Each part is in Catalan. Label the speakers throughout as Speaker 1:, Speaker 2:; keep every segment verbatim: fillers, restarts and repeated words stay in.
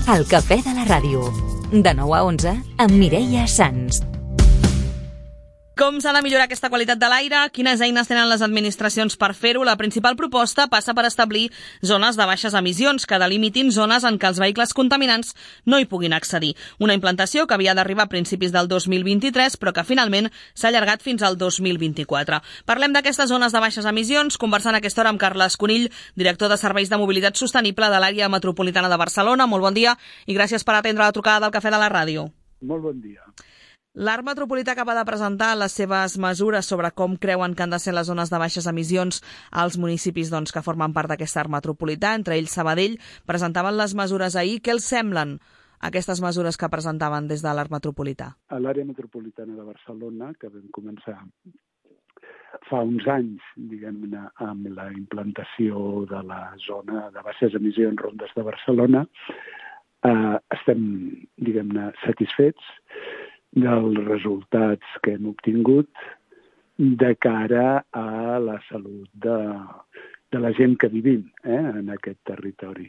Speaker 1: El cafè de la ràdio. De nou a onze amb Mireia Sans.
Speaker 2: Com s'ha de millorar aquesta qualitat de l'aire? Quines eines tenen les administracions per fer-ho? La principal proposta passa per establir zones de baixes emissions que delimitin zones en què els vehicles contaminants no hi puguin accedir. Una implantació que havia d'arribar a principis del dos mil vint-i-tres, però que finalment s'ha allargat fins al dos mil vint-i-quatre. Parlem d'aquestes zones de baixes emissions, conversant a aquesta hora amb Carles Conill, director de Serveis de Mobilitat Sostenible de l'àrea metropolitana de Barcelona. Molt bon dia i gràcies per atendre la trucada del Cafè de la Ràdio.
Speaker 3: Molt bon dia.
Speaker 2: L'Arc Metropolità acaba de presentar les seves mesures sobre com creuen que han de ser les zones de baixes emissions als municipis doncs, que formen part d'aquest Arc Metropolità, entre ells Sabadell. Presentaven les mesures ahir. Què els semblen aquestes mesures que presentaven des de l'Arc Metropolità?
Speaker 3: A l'àrea metropolitana de Barcelona, que vam començar fa uns anys, diguem-ne, amb la implantació de la zona de baixes emissions rondes de Barcelona, eh, estem, diguem-ne, satisfets dels resultats que hem obtingut de cara a la salut de, de la gent que vivim eh, en aquest territori.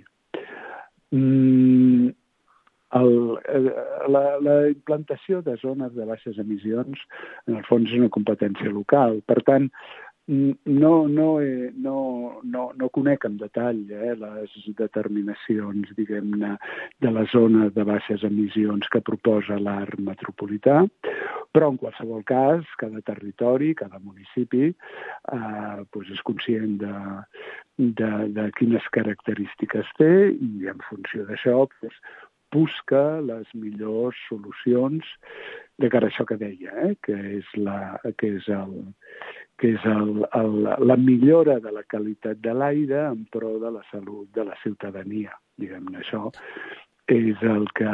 Speaker 3: Mm, el, la, la implantació de zones de baixes emissions, en el fons, és una competència local. Per tant, no, no, no, no, no conec en detall eh, les determinacions, diguem-ne, de les zones de baixes emissions que proposa l'Arc Metropolità, però en qualsevol cas, cada territori, cada municipi eh, doncs és conscient de, de, de quines característiques té i en funció d'això doncs, busca les millors solucions de cara a això que deia, eh, que és, la, que és, el, que és el, el, la millora de la qualitat de l'aire en pro de la salut de la ciutadania. Diguem-ne, això és el que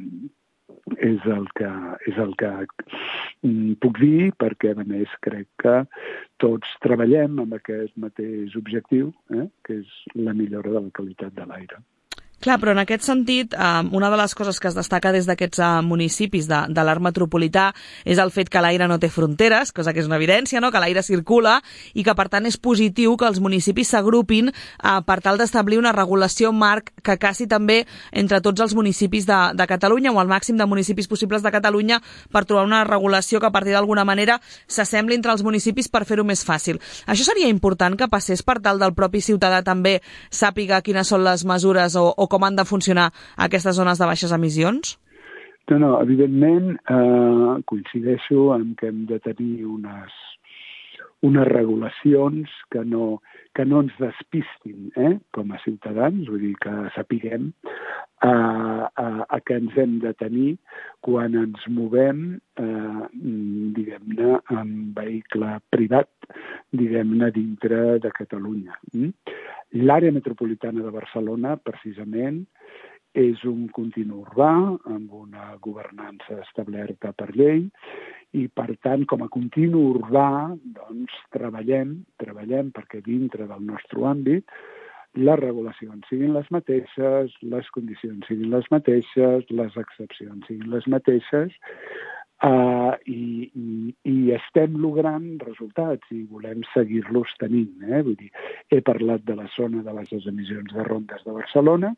Speaker 3: és el que, és el que puc dir, perquè a més crec que tots treballem amb aquest mateix objectiu, eh, que és la millora de la qualitat de l'aire.
Speaker 2: Clar, però en aquest sentit, una de les coses que es destaca des d'aquests municipis de, de l'Arc Metropolità és el fet que l'aire no té fronteres, cosa que és una evidència, no? Que l'aire circula i que, per tant, és positiu que els municipis s'agrupin eh, per tal d'establir una regulació marc que casi també entre tots els municipis de, de Catalunya o el màxim de municipis possibles de Catalunya per trobar una regulació que, a partir d'alguna manera, s'assembli entre els municipis per fer-ho més fàcil. Això seria important que passés per tal del propi ciutadà també sàpiga quines són les mesures o, o com han de funcionar aquestes zones de baixes emissions?
Speaker 3: No, no, evidentment eh, coincideixo en que hem de tenir unes, unes regulacions que no, que no ens despistin eh, com a ciutadans, vull dir que sapiguem a, a, a què ens hem de tenir quan ens movem, eh, diguem-ne, en vehicle privat, diguem-ne, dintre de Catalunya. Mm? L'àrea metropolitana de Barcelona, precisament, és un continu urbà amb una governança establerta per llei i, per tant, com a continu urbà, doncs, treballem, treballem perquè dintre del nostre àmbit les regulacions siguin les mateixes, les condicions siguin les mateixes, les excepcions siguin les mateixes, Uh, i, i, i estem logrant resultats i volem seguir-los tenint. Eh? Vull dir, he parlat de la zona de baixes emissions de rondes de Barcelona,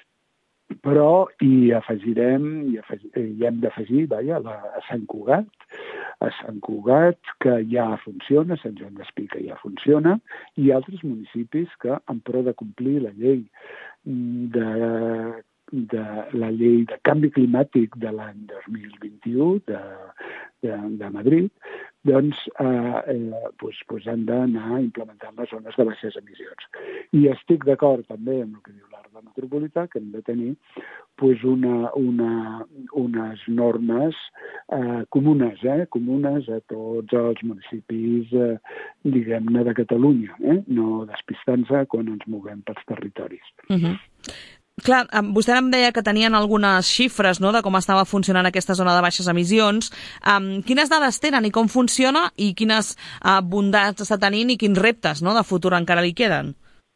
Speaker 3: però hi afegirem, hi, afegirem, hi hem d'afegir vaja, la, a Sant Cugat, a Sant Cugat, que ja funciona, Sant Joan d'Espí, que ja funciona, i altres municipis que, en pro de complir la llei de de la llei de canvi climàtic de l'any dos mil vint-i-u de, de, de Madrid, doncs, eh, eh, doncs, doncs han d'anar implementant les zones de baixes emissions. I estic d'acord també amb el que diu l'Arc Metropolità, que hem de tenir doncs, una, una, unes normes eh, comunes, eh, comunes a tots els municipis, eh, diguem-ne, de Catalunya, eh? No despistant-se quan ens movem pels territoris.
Speaker 2: Uh-huh. Clar, vostè em deia que tenien algunes xifres, no?, de com estava funcionant aquesta zona de baixes emissions. Um, quines dades tenen i com funciona i quines uh, bondats està tenint i quins reptes, no?, de futur encara li queden?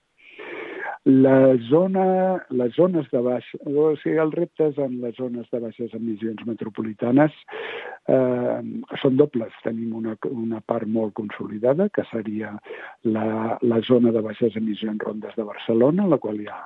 Speaker 3: La zona, les zones de baix, o sigui, els reptes en les zones de baixes emissions metropolitanes eh, són dobles. Tenim una, una part molt consolidada, que seria la, la zona de baixes emissions rondes de Barcelona, en la qual hi ha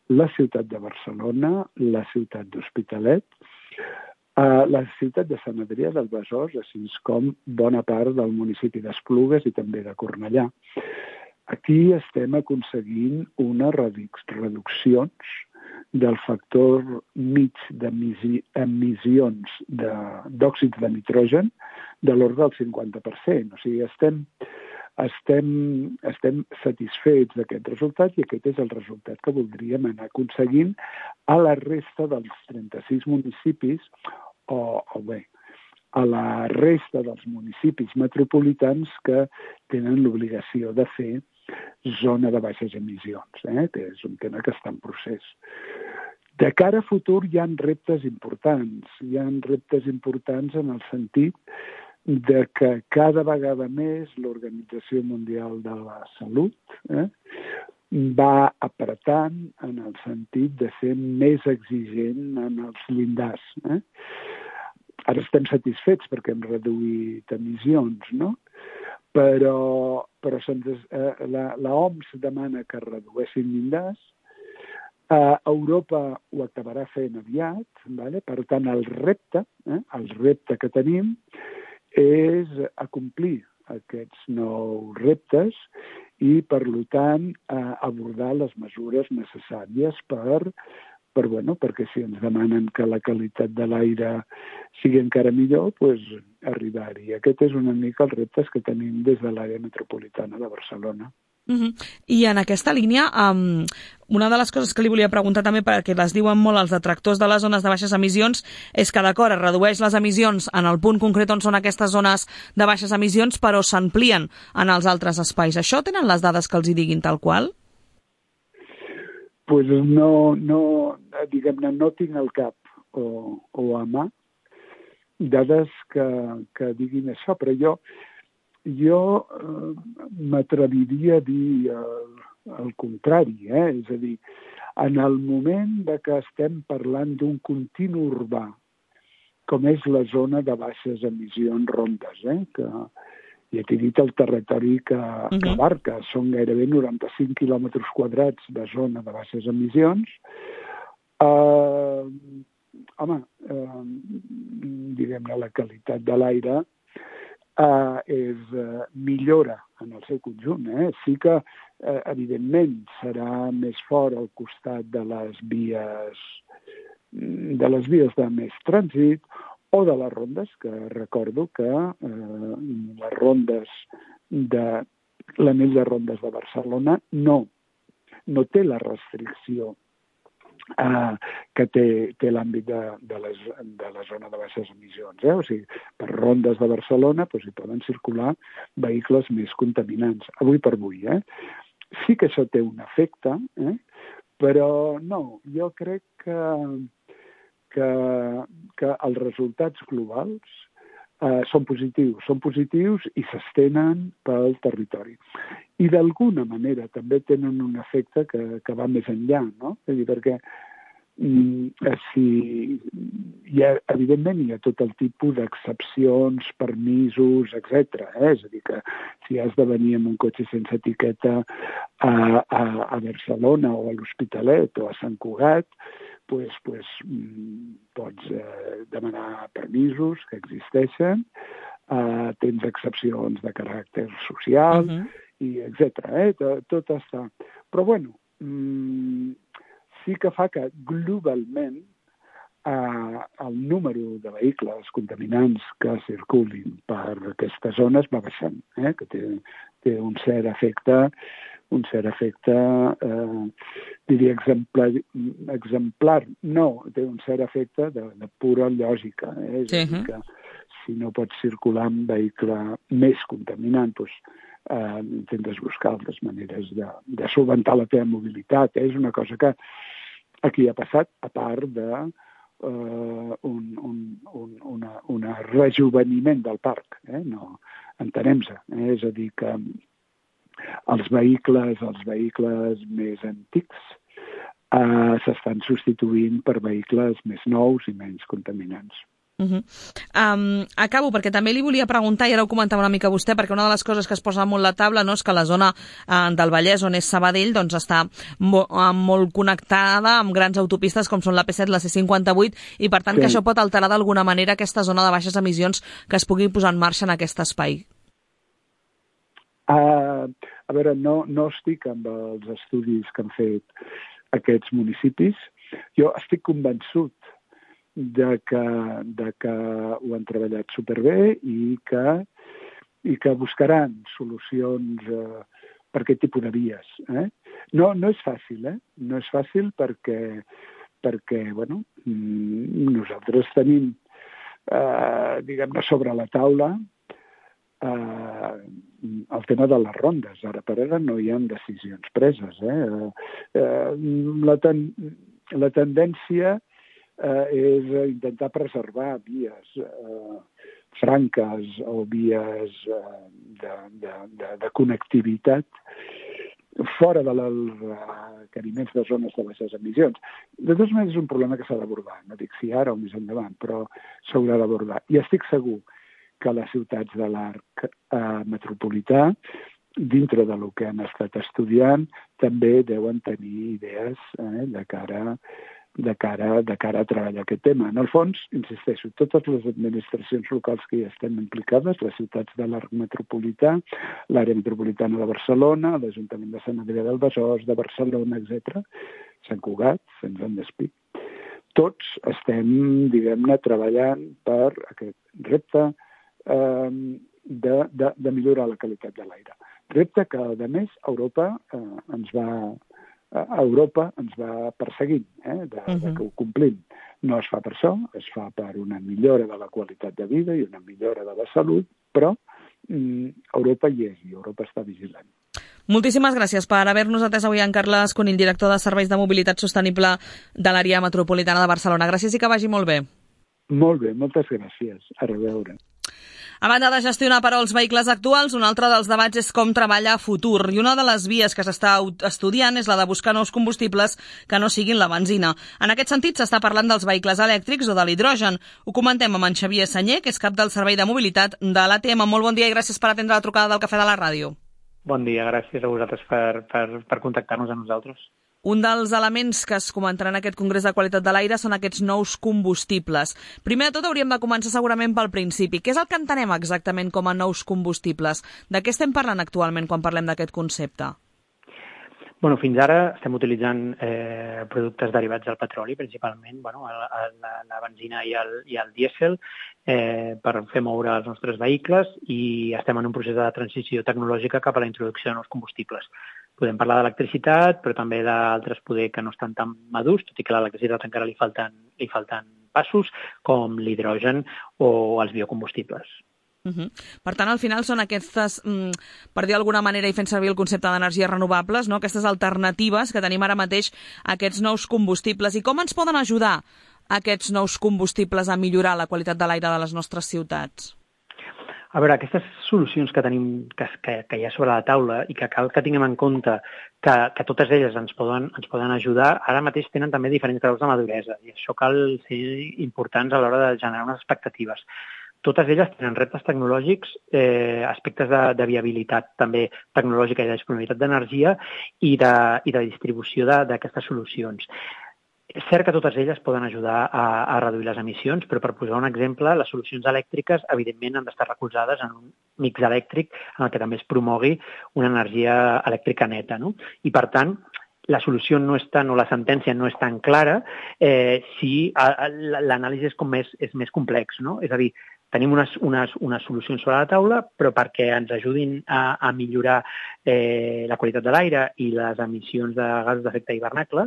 Speaker 3: la ciutat de Barcelona, la ciutat d'Hospitalet, Uh, la ciutat de Sant Adrià del Besòs, així com bona part del municipi d'Esplugues i també de Cornellà. Aquí estem aconseguint unes reduccions del factor mig d'emissions d'òxids de nitrogen de l'ordre del cinquanta per cent. O sigui, estem, estem, estem satisfets d'aquest resultat i aquest és el resultat que voldríem anar aconseguint a la resta dels trenta-sis municipis o, o bé, a la resta dels municipis metropolitans que tenen l'obligació de fer zona de baixes emissions, eh? Que és un tema que està en procés. De cara a futur hi ha reptes importants. Hi ha reptes importants en el sentit de que cada vegada més l'Organització Mundial de la Salut eh, va apretant en el sentit de ser més exigent en els llindars. Eh? Ara estem satisfets perquè hem reduït emissions, no? Però, però se'ns, eh, la, la O M S demana que redueixin llindars. Eh, Europa ho acabarà fent aviat, vale? Per tant, el repte, eh, el repte que tenim és acomplir aquests nous reptes i, per tant, eh, abordar les mesures necessàries per, per, bueno, perquè si ens demanen que la qualitat de l'aire sigui encara millor, doncs arribar-hi. Aquest és una mica els reptes que tenim des de l'àrea metropolitana de Barcelona.
Speaker 2: Uh-huh. I en aquesta línia, um, una de les coses que li volia preguntar també, perquè les diuen molt els detractors de les zones de baixes emissions, és que d'acord, es redueix les emissions en el punt concret on són aquestes zones de baixes emissions, però s'amplien en els altres espais. Això tenen les dades que els hi diguin tal qual?
Speaker 3: Pues no, no, diguem-ne, no tinc al cap o, o a mà dades que, que diguin això, però jo Jo eh, m'atreviria a dir el, el contrari, eh? És a dir, en el moment de que estem parlant d'un continu urbà, com és la zona de baixes emissions rondes, eh? Que ja t'he dit el territori que, uh-huh. que abarca, són gairebé noranta-cinc quilòmetres quadrats de zona de baixes emissions. Eh, home, eh, diguem-ne, la qualitat de l'aire Uh, és uh, millora en el seu conjunt. Eh? Sí que, uh, evidentment, serà més fort al costat de les vies de les vies de més trànsit o de les rondes, que recordo que uh, les rondes de l'anell de rondes de Barcelona no, no té la restricció Uh, que té, té l'àmbit de, de, les, de la zona de baixes emissions. Eh? O sigui, per rondes de Barcelona doncs, hi poden circular vehicles més contaminants, avui per avui. Eh? Sí que això té un efecte, eh? Però no, jo crec que, que, que els resultats globals uh, són positius, són positius i s'estenen pel territori. I d'alguna manera també tenen un efecte que, que va més enllà, no? És a dir, perquè mm, si hi ha, evidentment hi ha tot el tipus d'excepcions, permisos, etcètera. Eh? És a dir, que si has de venir amb un cotxe sense etiqueta a, a, a Barcelona o a l'Hospitalet o a Sant Cugat, pues, pues, mm, pots eh, demanar permisos que existeixen, eh, tens excepcions de caràcter social, uh-huh. i etcètera. Eh? Tot, tot està. Però, bueno, mmm, sí que fa que globalment eh, el número de vehicles contaminants que circulin per aquestes zones va baixant, eh? Que té, té un cert efecte, un cert efecte, eh, diria exemplar, exemplar, no, té un cert efecte de, de pura lògica. Eh? És sí, a dir, que si no pots circular amb vehicle més contaminant, doncs Uh, intentes buscar altres maneres de, de solventar la teva mobilitat. Eh? És una cosa que aquí ha passat, a part de uh, un, un, un una, una rejuveniment del parc. Eh? No, entenem-se. Eh? És a dir, que els vehicles, els vehicles més antics uh, s'estan substituint per vehicles més nous i menys contaminants.
Speaker 2: Uh-huh. Um, acabo perquè també li volia preguntar, i ara ho comentava una mica vostè, perquè una de les coses que es posa molt a la taula, no, és que la zona uh, del Vallès, on és Sabadell, doncs està mo uh, molt connectada amb grans autopistes com són la P set, la C cinquanta-vuit, i per tant sí. que això pot alterar d'alguna manera aquesta zona de baixes emissions que es pugui posar en marxa en aquest espai.
Speaker 3: Uh, a veure, no, no estic amb els estudis que han fet aquests municipis. Jo estic convençut de que, de que ho han treballat superbé i que, i que buscaran solucions eh, per aquest tipus de vies. Eh? No, no és fàcil, eh? No és fàcil perquè, perquè bueno, nosaltres tenim, eh, diguem-ne, sobre la taula eh, el tema de les rondes. Ara per ara no hi ha decisions preses. Eh? Eh, la, ten, la tendència Eh, és intentar preservar vies eh, franques o vies eh, de, de, de, de connectivitat fora dels requeriments de zones de baixes emissions. De totes maneres és un problema que s'ha d'abordar, no dic si ara o més endavant, però s'haurà d'abordar. I estic segur que les ciutats de l'arc eh, metropolità, dintre del que han estat estudiant, també deuen tenir idees eh, de cara de cara, de cara a treballar aquest tema. En el fons, insisteixo, totes les administracions locals que hi estem implicades, les ciutats de l'arc metropolità, l'àrea metropolitana de Barcelona, l'Ajuntament de Sant Adrià del Besòs, de Barcelona, etcètera, Sant Cugat, Sant Joan d'Espí. Tots estem, diguem-ne, treballant per aquest repte eh, de, de, de millorar la qualitat de l'aire. Repte que, a més, Europa eh, ens va... a Europa ens va perseguint, eh, de, uh-huh. de que ho complim. No es fa per això, es fa per una millora de la qualitat de vida i una millora de la salut, però mm, Europa hi és i Europa està vigilant.
Speaker 2: Moltíssimes gràcies per haver-nos atès avui en Carles Conill, director de Serveis de Mobilitat Sostenible de l'àrea metropolitana de Barcelona. Gràcies i que vagi molt bé.
Speaker 3: Molt bé, moltes gràcies. A reveure.
Speaker 2: A banda de gestionar, però, els vehicles actuals, un altre dels debats és com treballa a futur. I una de les vies que s'està estudiant és la de buscar nous combustibles que no siguin la benzina. En aquest sentit, s'està parlant dels vehicles elèctrics o de l'hidrogen. Ho comentem amb en Xavier Senyer, que és cap del Servei de Mobilitat de l'A T M. Molt bon dia i gràcies per atendre la trucada del Cafè de la Ràdio.
Speaker 4: Bon dia, gràcies a vosaltres per, per, per contactar-nos a nosaltres.
Speaker 2: Un dels elements que es comentarà en aquest Congrés de Qualitat de l'Aire són aquests nous combustibles. Primer de tot hauríem de començar segurament pel principi. Què és el que entenem exactament com a nous combustibles? De què estem parlant actualment quan parlem d'aquest concepte?
Speaker 4: Bueno, fins ara estem utilitzant eh, productes derivats del petroli, principalment bueno, la, la, la benzina i el, i el dièsel, eh, per fer moure els nostres vehicles i estem en un procés de transició tecnològica cap a la introducció de nous combustibles. Podem parlar d'electricitat, però també d'altres poder que no estan tan madurs, tot i que a l'electricitat encara li falten, li falten passos, com l'hidrogen o els biocombustibles.
Speaker 2: Uh-huh. Per tant, al final són aquestes, mm, per dir d'alguna manera i fent servir el concepte d'energies renovables, no? Aquestes alternatives que tenim ara mateix a aquests nous combustibles. I com ens poden ajudar aquests nous combustibles a millorar la qualitat de l'aire de les nostres ciutats?
Speaker 4: A veure, aquestes solucions que tenim, que, que, que hi ha sobre la taula i que cal que tinguem en compte que, que totes elles ens poden, ens poden ajudar, ara mateix tenen també diferents graus de maduresa i això cal ser importants a l'hora de generar unes expectatives. Totes elles tenen reptes tecnològics, eh, aspectes de, de viabilitat també tecnològica i de disponibilitat d'energia i de, i de distribució d'aquestes solucions. És cert que totes elles poden ajudar a, a reduir les emissions, però per posar un exemple, les solucions elèctriques evidentment han d'estar recolzades en un mix elèctric en el que també es promogui una energia elèctrica neta, no? I per tant, la solució no és tan, o la sentència no és tan clara eh, si l'anàlisi és, com més, és més complex, no? És a dir, tenim unes, unes, unes solucions sobre la taula, però perquè ens ajudin a, a millorar eh, la qualitat de l'aire i les emissions de gasos d'efecte hivernacle,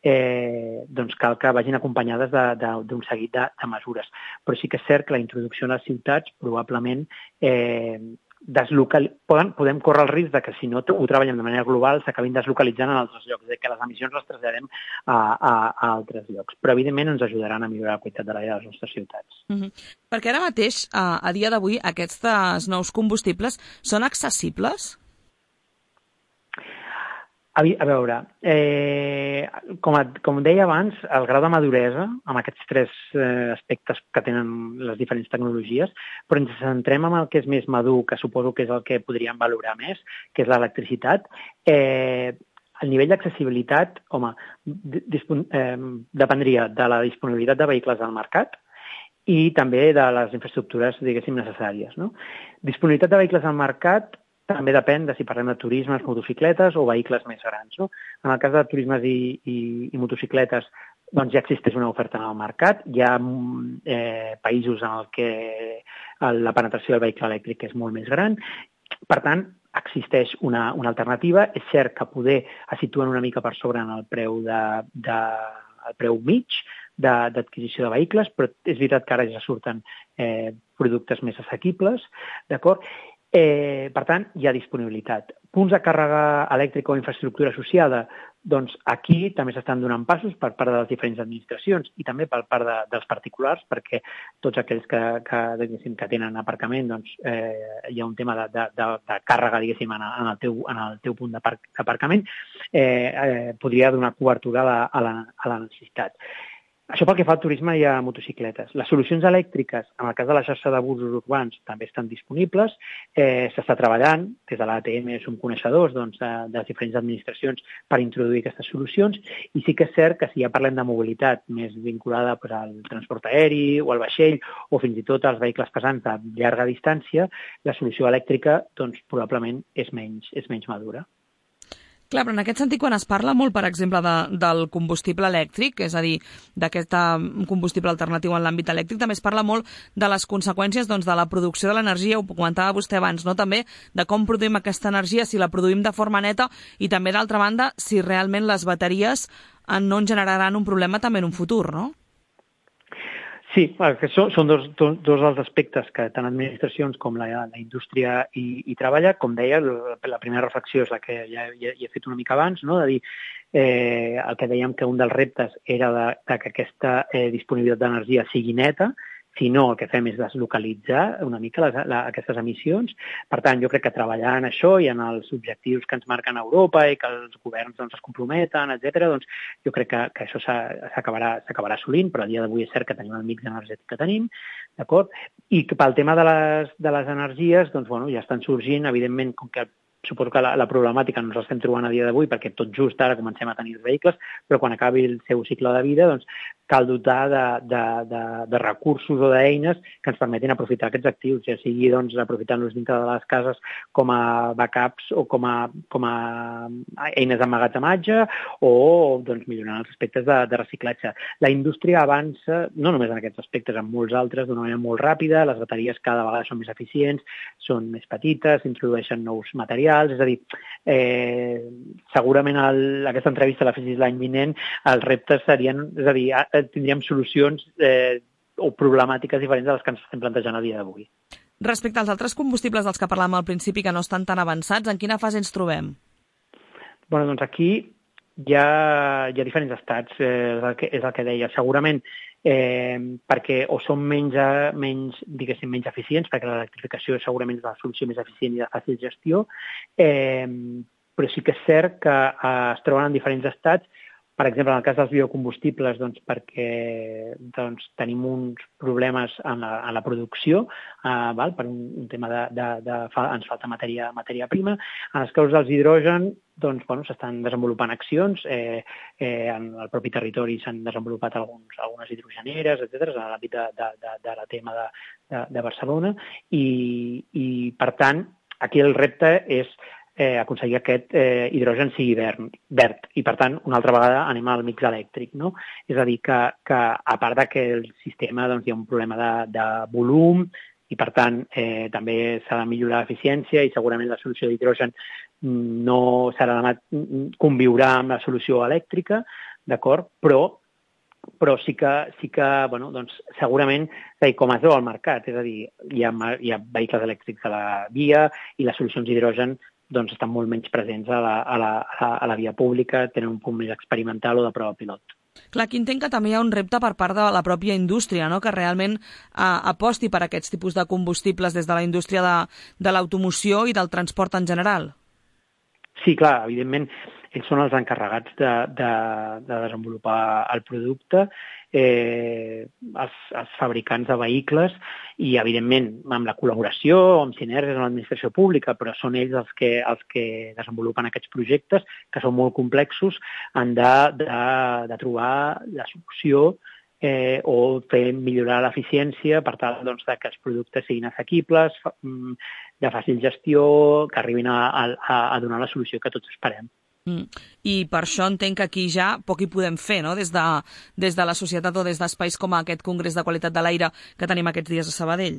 Speaker 4: eh, doncs cal que vagin acompanyades d'un seguit de, de mesures. Però sí que és cert que la introducció a les ciutats probablement eh, deslocal... Poden, podem córrer el risc de que si no ho treballem de manera global s'acabin deslocalitzant en altres llocs, de que les emissions les traslladem a, a, a altres llocs. Però evidentment ens ajudaran a millorar la qualitat de l'aire de les nostres ciutats.
Speaker 2: Uh-huh. Perquè ara mateix, a, a dia d'avui, aquests nous combustibles són accessibles?
Speaker 4: A, a veure, eh, com, a, com deia abans, el grau de maduresa, amb aquests tres eh, aspectes que tenen les diferents tecnologies, però ens centrem en el que és més madur, que suposo que és el que podríem valorar més, que és l'electricitat. Eh, el nivell d'accessibilitat, home, eh, dependria de la disponibilitat de vehicles al mercat i també de les infraestructures, diguéssim, necessàries, no? Disponibilitat de vehicles al mercat també depèn de si parlem de turismes, motocicletes o vehicles més grans, no? En el cas de turismes i, i, i motocicletes, doncs ja existeix una oferta en el mercat. Hi ha eh, països en el que la penetració del vehicle elèctric és molt més gran. Per tant, existeix una, una alternativa. És cert que poder es situen una mica per sobre en el preu, de, de, el preu mig d'adquisició de, de vehicles, però és veritat que ara ja surten eh, productes més assequibles, d'acord? Eh, per tant, hi ha disponibilitat. Punts de càrrega elèctrica o infraestructura associada, doncs aquí també s'estan donant passos per part de les diferents administracions i també per part de, dels particulars, perquè tots aquells que, que, que tenen aparcament, doncs eh, hi ha un tema de, de, de, de càrrega, diguéssim, en el, en el, teu, en el teu punt d'aparcament, eh, eh, podria donar cobertura a la, a la, a la necessitat. Això pel que fa al turisme i a motocicletes. Les solucions elèctriques, en el cas de la xarxa de busos urbans, també estan disponibles. Eh, S'està treballant, des de l'A T M som coneixedors doncs, de, de les diferents administracions per introduir aquestes solucions, i sí que és cert que si ja parlem de mobilitat més vinculada pues, al transport aeri o al vaixell o fins i tot als vehicles pesants de llarga distància, la solució elèctrica doncs, probablement és menys, és menys madura.
Speaker 2: Clar, però en aquest sentit, quan es parla molt, per exemple, de, del combustible elèctric, és a dir, d'aquest combustible alternatiu en l'àmbit elèctric, també es parla molt de les conseqüències doncs, de la producció de l'energia, ho comentava vostè abans, no? També de com produïm aquesta energia, si la produïm de forma neta, i també, d'altra banda, si realment les bateries no ens generaran un problema també en un futur, no?
Speaker 4: Sí, que són, són dos, dos, dos dels aspectes que tant administracions com la, la indústria hi, hi treballa. Com deia, la, la primera reflexió és la que ja, ja, ja he fet una mica abans, no? De dir eh, el que dèiem que un dels reptes era de, de que aquesta eh, disponibilitat d'energia sigui neta, si no, el que fem és deslocalitzar una mica les, la, aquestes emissions. Per tant, jo crec que treballar en això i en els objectius que ens marquen a Europa i que els governs doncs, es comprometen, etcètera, doncs jo crec que, que això s'acabarà s'acabarà assolint, però a dia d'avui és cert que tenim el mix energètic que tenim, d'acord? I que pel tema de les, de les energies, doncs, bueno, ja estan sorgint, evidentment, com que suposo que la, la problemàtica no ens l'estem trobant a dia d'avui perquè tot just ara comencem a tenir els vehicles, però quan acabi el seu cicle de vida doncs, cal dotar de, de, de, de recursos o d'eines que ens permetin aprofitar aquests actius, ja sigui doncs, aprofitant-los dintre de les cases com a backups o com a, com a eines d'emmagatzematge o doncs, millorant els aspectes de, de reciclatge. La indústria avança, no només en aquests aspectes, en molts altres, d'una manera molt ràpida, les bateries cada vegada són més eficients, són més petites, s'introdueixen nous materials, és a dir, eh, segurament el, aquesta entrevista la fessis l'any vinent, els reptes serien, és a dir, tindríem solucions eh, o problemàtiques diferents de les que ens estem plantejant a dia d'avui.
Speaker 2: Respecte als altres combustibles dels que parlàvem al principi que no estan tan avançats, en quina fase ens trobem?
Speaker 4: Bueno, doncs aquí hi ha, hi ha diferents estats, eh, és, el que, és el que deia. Segurament eh, perquè o són menys, menys, diguéssim, menys eficients, perquè l'electrificació segurament és la solució més eficient i de fàcil gestió, eh, però sí que és cert que eh, es troben en diferents estats. Per exemple, en el cas dels biocombustibles, doncs, perquè doncs, tenim uns problemes en la, en la producció, eh, val? Per un, un tema de, de, de fa, ens falta matèria, matèria prima. En els casos dels hidrogen, doncs, bueno, s'estan desenvolupant accions. Eh, eh, en el propi territori s'han desenvolupat alguns, algunes hidrogeneres, etcètera, en l'àmbit de, de, de, de la T M de, de, de Barcelona. I, I, per tant, aquí el repte és Eh, aconseguir aquest eh, hidrogen sigui verd, verd. I, per tant, una altra vegada anem al mix elèctric, no? És a dir, que, que a part de que el sistema doncs, hi ha un problema de, de volum i, per tant, eh, també s'ha de millorar l'eficiència i segurament la solució d'hidrogen no serà demà, conviurà amb la solució elèctrica, d'acord? Però però sí que, sí que bueno, doncs, segurament, és a dir, com es veu al mercat, és a dir, hi ha, hi ha vehicles elèctrics a la via i les solucions d'hidrogen doncs estan molt menys presents a la, a, la, a la via pública, tenen un punt més experimental o de prova pilot.
Speaker 2: Clar, aquí entenc que també hi ha un repte per part de la pròpia indústria, no? Que realment eh, aposti per aquests tipus de combustibles des de la indústria de, de l'automoció i del transport en general.
Speaker 4: Sí, clar, evidentment, ells són els encarregats de, de, de desenvolupar el producte, eh, els, els fabricants de vehicles i, evidentment, amb la col·laboració, amb sinergies amb l'administració pública, però són ells els que, els que desenvolupen aquests projectes, que són molt complexos, han de, de, de trobar la solució eh, o fer millorar l'eficiència per tal doncs, de que els productes siguin assequibles, de fàcil gestió, que arribin a, a, a donar la solució que tots esperem.
Speaker 2: Mm. I per això entenc que aquí ja poc hi podem fer, no? Des de, des de la societat o des d'espais com aquest Congrés de Qualitat de l'Aire que tenim aquests dies a Sabadell.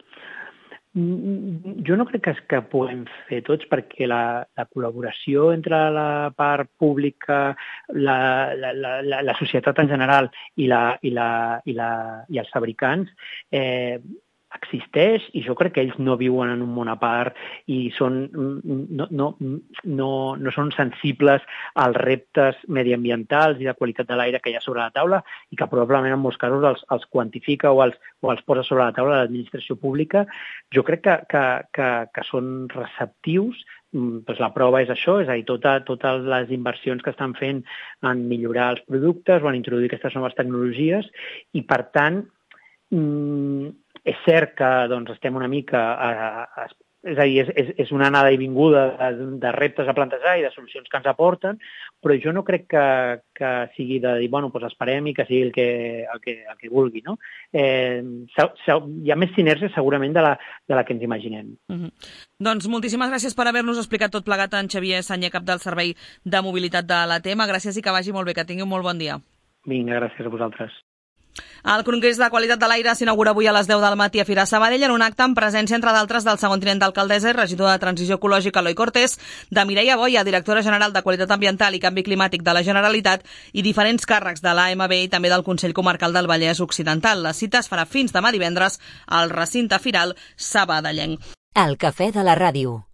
Speaker 4: Jo no crec que, que puguem fer tots, perquè la, la col·laboració entre la part pública, la, la, la, la societat en general i, la, i, la, i, la, i els fabricants eh, existeix, i jo crec que ells no viuen en un món a part i són, no, no, no, no són sensibles als reptes mediambientals i de qualitat de l'aire que hi ha sobre la taula i que probablement en molts casos els, els quantifica o els, o els posa sobre la taula l'administració pública. Jo crec que, que, que, que són receptius. Pues la prova és això, és a dir, tota, totes les inversions que estan fent en millorar els productes o en introduir aquestes noves tecnologies i, per tant, mm, és cert que doncs, estem una mica... A, a, és a dir, és, és una anada i vinguda de, de reptes a plantejar i de solucions que ens aporten, però jo no crec que, que sigui de dir, bueno, doncs esperem i que sigui el que, el que, el que vulgui, no? Eh, hi ha més sinergia segurament de la, de la que ens imaginem.
Speaker 2: Mm-hmm. Doncs moltíssimes gràcies per haver-nos explicat tot plegat en Xavier Sanyer, cap del Servei de Mobilitat de l'A T E M. Gràcies i que vagi molt bé, que tingui un molt bon dia.
Speaker 4: Vinga, gràcies a vosaltres.
Speaker 2: El Congrés de Qualitat de l'Aire s'inaugura avui a les deu del matí a Fira Sabadell en un acte en presència, entre d'altres, del segon tinent d'alcaldessa i regidor de Transició Ecològica, Eloi Cortés, de Mireia Boia, directora general de Qualitat Ambiental i Canvi Climàtic de la Generalitat, i diferents càrrecs de l'A M B i també del Consell Comarcal del Vallès Occidental. La cita es farà fins demà divendres al recinte firal sabadellenc.
Speaker 1: El cafè de la ràdio.